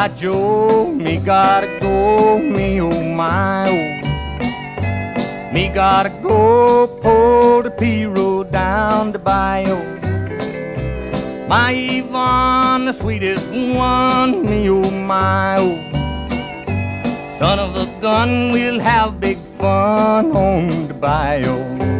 By Joe, me gotta go, me oh my oh. Me gotta go pull the P-road down the bayou. My Yvonne, the sweetest one, me oh my oh. Son of a gun, we'll have big fun on the bayou.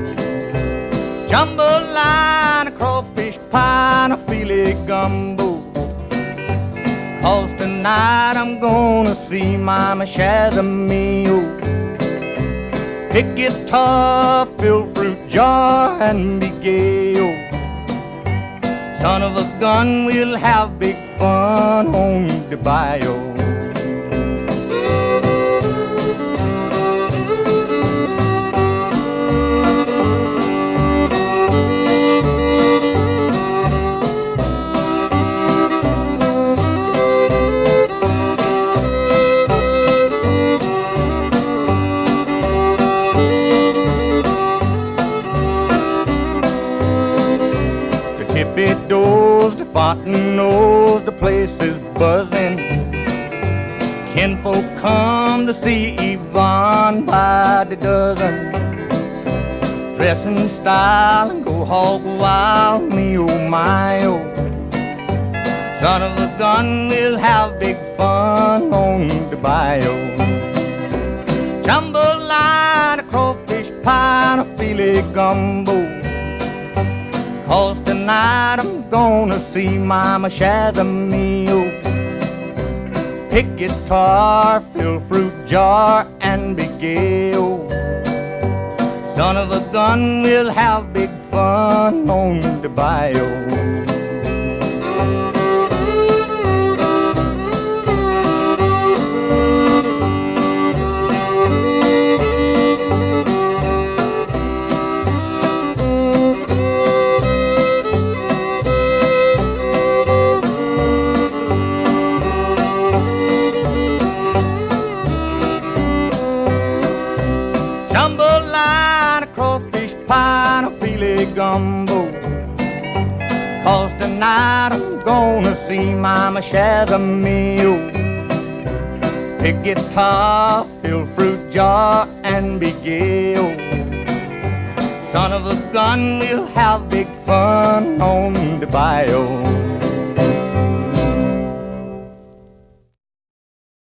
Jambalaya, crawfish pie, and a filet gumbo. 'Cause tonight I'm gonna see Mama Shazamio. Pick guitar, fill fruit jar, and be gay, oh. Son of a gun, we'll have big fun on the bayou. Tippy doors, the fountain knows the place is buzzing. Kinfolk come to see Yvonne by the dozen. Dress in style and go hog wild, me oh my oh. Son of a gun, we'll have big fun on the bayou. Jambalaya, crawfish pie, and a filet gumbo. 'Cause tonight I'm gonna see Mama Shazamio. Pick guitar, fill fruit jar, and be gay, oh. Son of a gun, we'll have big fun on the bayou. Jambalaya, crawfish pie, and a filet gumbo. 'Cause tonight I'm gonna see Mama Shazamio. Pick guitar, fill fruit jar, and be gay, oh. Son of a gun, we'll have big fun on the bayou.